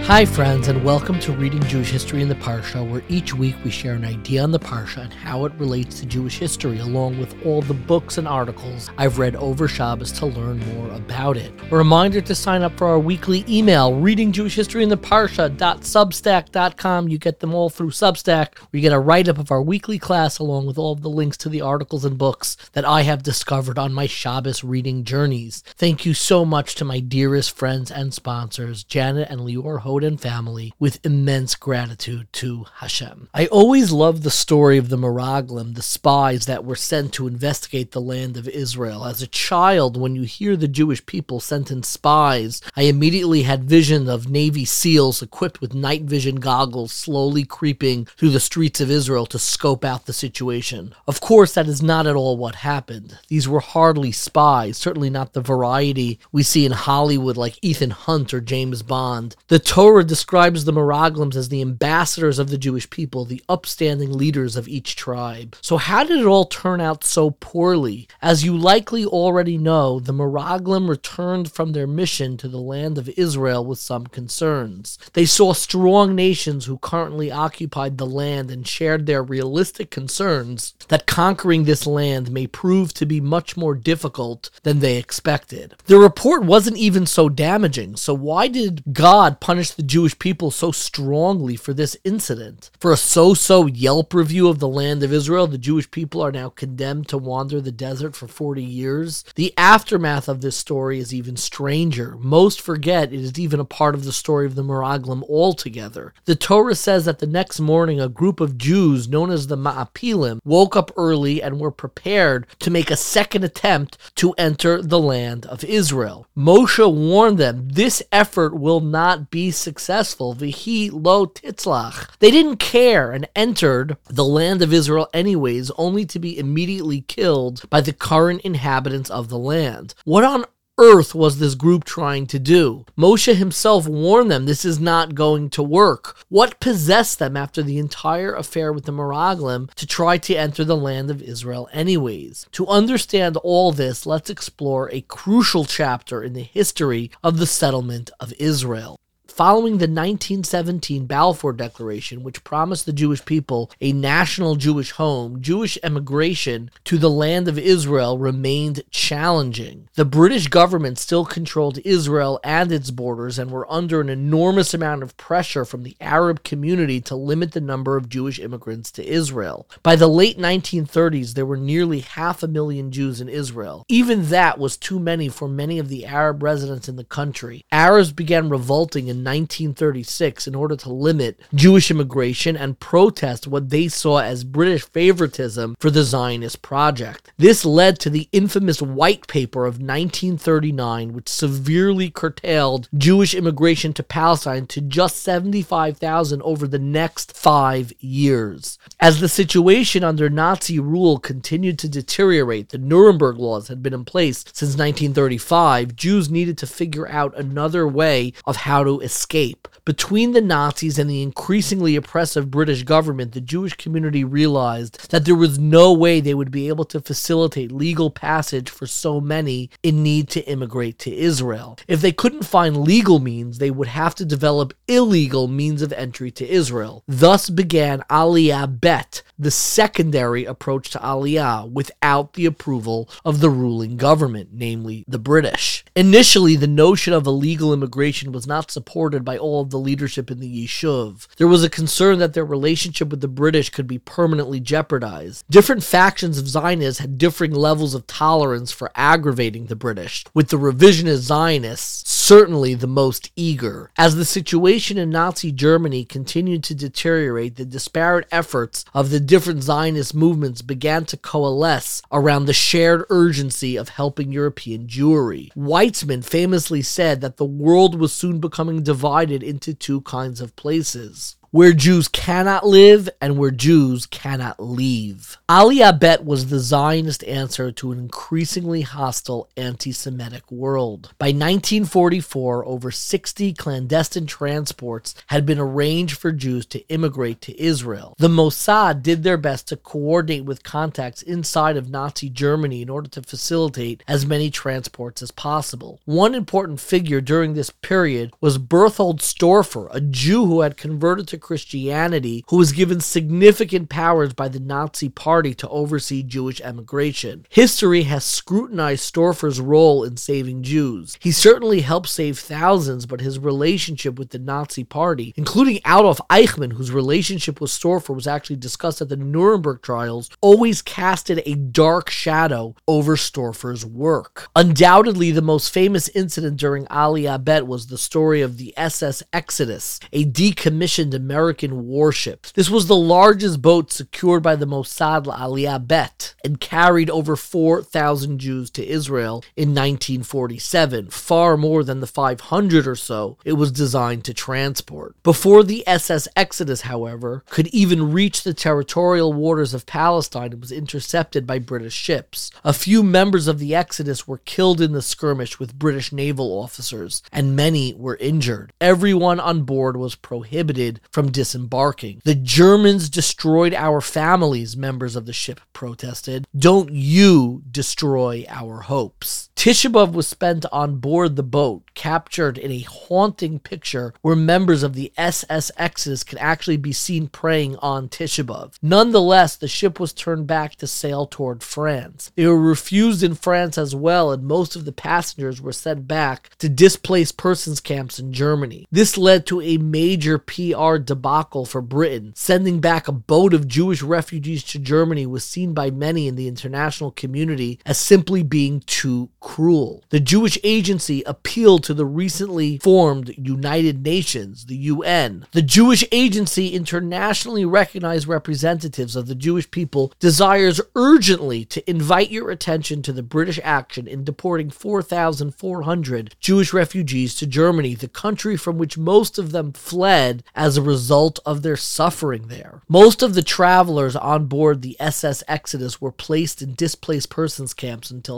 Hi friends, and welcome to Reading Jewish History in the Parsha, where each week we share an idea on the Parsha and how it relates to Jewish history, along with all the books and articles I've read over Shabbos to learn more about it. A reminder to sign up for our weekly email, Reading Jewish History in the Parsha.substack.com. You get them all through Substack, where you get a write-up of our weekly class, along with all of the links to the articles and books that I have discovered on my Shabbos reading journeys. Thank you so much to my dearest friends and sponsors, Janet and Lior Hod and family, with immense gratitude to Hashem. I always loved the story of the Meraglim, the spies that were sent to investigate the land of Israel. As a child, when you hear the Jewish people sent in spies, I immediately had vision of Navy SEALs equipped with night vision goggles slowly creeping through the streets of Israel to scope out the situation. Of course, that is not at all what happened. These were hardly spies, certainly not the variety we see in Hollywood like Ethan Hunt or James Bond. The Torah describes the Meraglims as the ambassadors of the Jewish people, the upstanding leaders of each tribe. So how did it all turn out so poorly? As you likely already know, the Meraglim returned from their mission to the land of Israel with some concerns. They saw strong nations who currently occupied the land and shared their realistic concerns that conquering this land may prove to be much more difficult than they expected. The report wasn't even so damaging, so why did God punish the Jewish people so strongly for this incident? For a so-so Yelp review of the land of Israel, the Jewish people are now condemned to wander the desert for 40 years. The aftermath of this story is even stranger. Most forget it is even a part of the story of the Meraglim altogether. The Torah says that the next morning, a group of Jews known as the Ma'apilim woke up early and were prepared to make a second attempt to enter the land of Israel. Moshe warned them, this effort will not be successful. Vihi lo titzlach. They didn't care and entered the land of Israel anyways, only to be immediately killed by the current inhabitants of the land. What on earth was this group trying to do? Moshe himself warned them this is not going to work. What possessed them after the entire affair with the Meraglim to try to enter the land of Israel anyways? To understand all this, let's explore a crucial chapter in the history of the settlement of Israel. Following the 1917 Balfour Declaration, which promised the Jewish people a national Jewish home, Jewish emigration to the land of Israel remained challenging. The British government still controlled Israel and its borders and were under an enormous amount of pressure from the Arab community to limit the number of Jewish immigrants to Israel. By the late 1930s, there were nearly 500,000 Jews in Israel. Even that was too many for many of the Arab residents in the country. Arabs began revolting in 1936 in order to limit Jewish immigration and protest what they saw as British favoritism for the Zionist project. This led to the infamous White Paper of 1939, which severely curtailed Jewish immigration to Palestine to just 75,000 over the next 5 years. As the situation under Nazi rule continued to deteriorate, the Nuremberg laws had been in place since 1935, Jews needed to figure out another way of how to escape. Between the Nazis and the increasingly oppressive British government, the Jewish community realized that there was no way they would be able to facilitate legal passage for so many in need to immigrate to Israel. If they couldn't find legal means, they would have to develop illegal means of entry to Israel. Thus began Aliyah Bet, the secondary approach to Aliyah, without the approval of the ruling government, namely the British. Initially, the notion of illegal immigration was not supported by all of the leadership in the Yishuv. There was a concern that their relationship with the British could be permanently jeopardized. Different factions of Zionists had differing levels of tolerance for aggravating the British, with the revisionist Zionists certainly the most eager. As the situation in Nazi Germany continued to deteriorate, the disparate efforts of the different Zionist movements began to coalesce around the shared urgency of helping European Jewry. Weizmann famously said that the world was soon becoming divided into two kinds of places. where Jews cannot live and where Jews cannot leave. Aliyah Bet was the Zionist answer to an increasingly hostile anti-Semitic world. By 1944, over 60 clandestine transports had been arranged for Jews to immigrate to Israel. The Mossad did their best to coordinate with contacts inside of Nazi Germany in order to facilitate as many transports as possible. One important figure during this period was Berthold Storfer, a Jew who had converted to Christianity, who was given significant powers by the Nazi Party to oversee Jewish emigration. History has scrutinized Storfer's role in saving Jews. He certainly helped save thousands, but his relationship with the Nazi Party, including Adolf Eichmann, whose relationship with Storfer was actually discussed at the Nuremberg trials, always casted a dark shadow over Storfer's work. Undoubtedly, the most famous incident during Aliyah Bet was the story of the SS Exodus, a decommissioned American warship. This was the largest boat secured by the Mossad Aliyah Bet and carried over 4,000 Jews to Israel in 1947, far more than the 500 or so it was designed to transport. Before the SS Exodus, however, could even reach the territorial waters of Palestine, it was intercepted by British ships. A few members of the Exodus were killed in the skirmish with British naval officers, and many were injured. Everyone on board was prohibited from disembarking. "The Germans destroyed our families," members of the ship protested. "Don't you destroy our hopes." Tisha B'Av was spent on board the boat, captured in a haunting picture where members of the SS Exodus can actually be seen praying on Tisha B'Av. Nonetheless, the ship was turned back to sail toward France. They were refused in France as well, and most of the passengers were sent back to displaced persons camps in Germany. This led to a major PR debacle for Britain. Sending back a boat of Jewish refugees to Germany was seen by many in the international community as simply being too cruel. The Jewish Agency appealed to the recently formed United Nations, the UN. The Jewish Agency, internationally recognized representatives of the Jewish people, desires urgently to invite your attention to the British action in deporting 4,400 Jewish refugees to Germany, the country from which most of them fled as a result of their suffering there. Most of the travelers on board the SS Exodus were placed in displaced persons camps until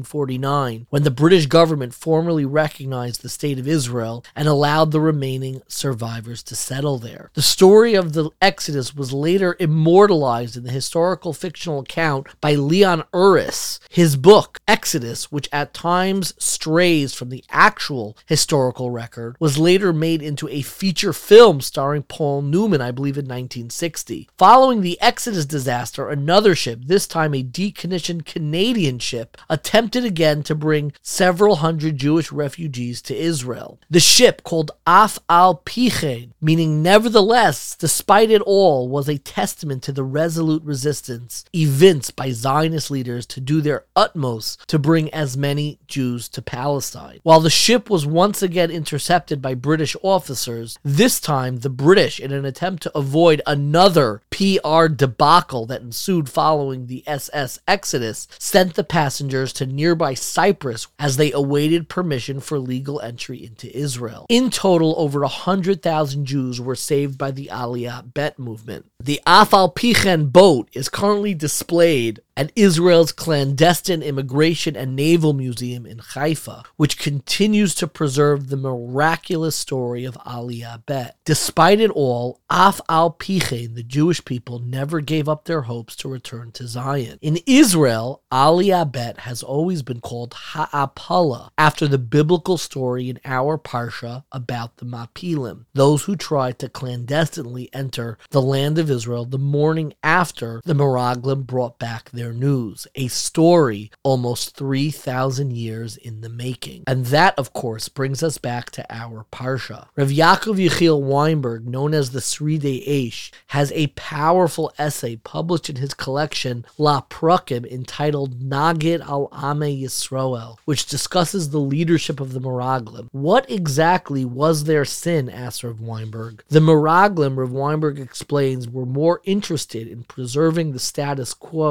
1949, when the British government formally recognized the State of Israel and allowed the remaining survivors to settle there. The story of the Exodus was later immortalized in the historical fictional account by Leon Uris. His book, Exodus, which at times strays from the actual historical record, was later made into a feature film starring Paul Newman, I believe in 1960. Following the Exodus disaster, another ship, this time a decommissioned Canadian ship, attempted again to bring several hundred Jewish refugees to Israel. The ship, called Af al Pichen, meaning nevertheless, despite it all, was a testament to the resolute resistance evinced by Zionist leaders to do their utmost to bring as many Jews to Palestine. While the ship was once again intercepted by British officers, this time the British, in an attempt to avoid another PR debacle that ensued following the SS Exodus, sent the passengers to nearby Cyprus as they awaited permission for legal entry into Israel. In total, over 100,000 Jews were saved by the Aliyah Bet movement. The Af al Pichen boat is currently displayed at Israel's clandestine immigration and naval museum in Haifa, which continues to preserve the miraculous story of Aliyah Bet. Despite it all, Af al Pichen, the Jewish people, never gave up their hopes to return to Zion. In Israel, Aliyah Bet has always been called Ha'apala, after the biblical story in our Parsha about the Mapilim, those who tried to clandestinely enter the land of Israel the morning after the Meraglim brought back their news, a story almost 3,000 years in the making. And that, of course, brings us back to our Parsha. Rav Yaakov Yechiel Weinberg, known as the Sridei Eish, has a powerful essay published in his collection La Prakim entitled Nagid al Ame Yisroel, which discusses the leadership of the Meraglim. What exactly was their sin, asked Rav Weinberg. The Meraglim, Rav Weinberg explains, were more interested in preserving the status quo than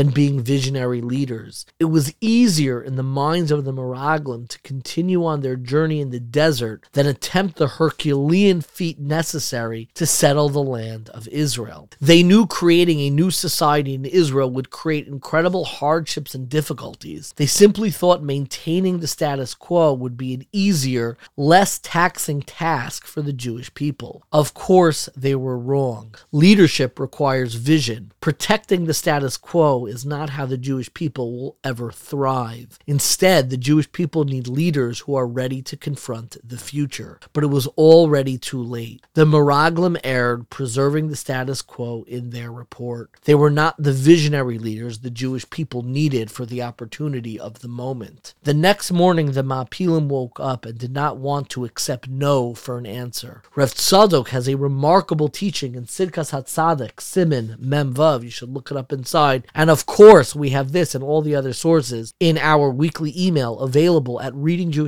than being visionary leaders. It was easier in the minds of the Meraglim to continue on their journey in the desert than attempt the Herculean feat necessary to settle the land of Israel. They knew creating a new society in Israel would create incredible hardships and difficulties. They simply thought maintaining the status quo would be an easier, less taxing task for the Jewish people. Of course, they were wrong. Leadership requires vision. Protecting the status quo is not how the Jewish people will ever thrive. Instead, the Jewish people need leaders who are ready to confront the future. But it was already too late. The Meraglim erred, preserving the status quo in their report. They were not the visionary leaders the Jewish people needed for the opportunity of the moment. The next morning, the Ma'apilim woke up and did not want to accept no for an answer. Rav Tzadok has a remarkable teaching in Sidkas HaTzadik, Siman, Mem Vav. You should look it up inside. And of course, we have this and all the other sources in our weekly email available at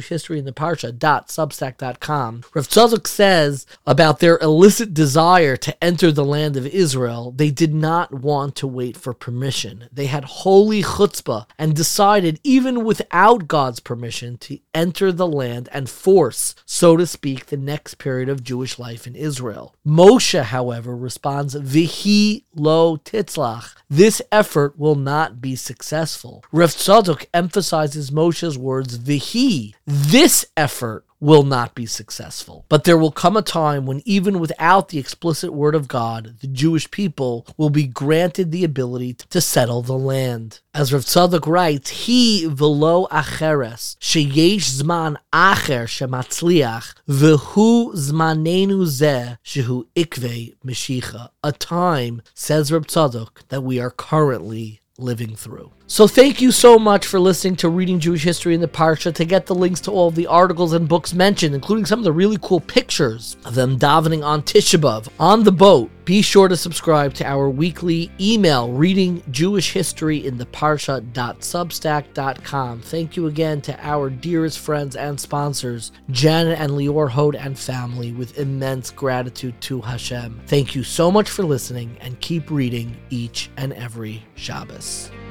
readingjewishhistoryintheparsha.substack.com. Rav Tzadok says about their illicit desire to enter the land of Israel, they did not want to wait for permission. They had holy chutzpah and decided, even without God's permission, to enter the land and force, so to speak, the next period of Jewish life in Israel. Moshe, however, responds, Vihi lo titzlach. This effort will not be successful. Rav Tzadok emphasizes Moshe's words, Vihi. This effort will not be successful. But there will come a time when even without the explicit word of God, the Jewish people will be granted the ability to settle the land. As Rav Tzadok writes, He v'lo acheres, sheyesh zman acher shematzliach, v'hu zmanenu zeh, shehu ikvei meshicha. A time, says Rav Tzadok, that we are currently living through. So thank you so much for listening to Reading Jewish History in the Parsha. To get the links to all of the articles and books mentioned, including some of the really cool pictures of them davening on Tisha B'Av on the boat, be sure to subscribe to our weekly email, Reading Jewish History in the Parsha.substack.com. Thank you again to our dearest friends and sponsors, Janet and Lior Hode and family, with immense gratitude to Hashem. Thank you so much for listening, and keep reading each and every Shabbos.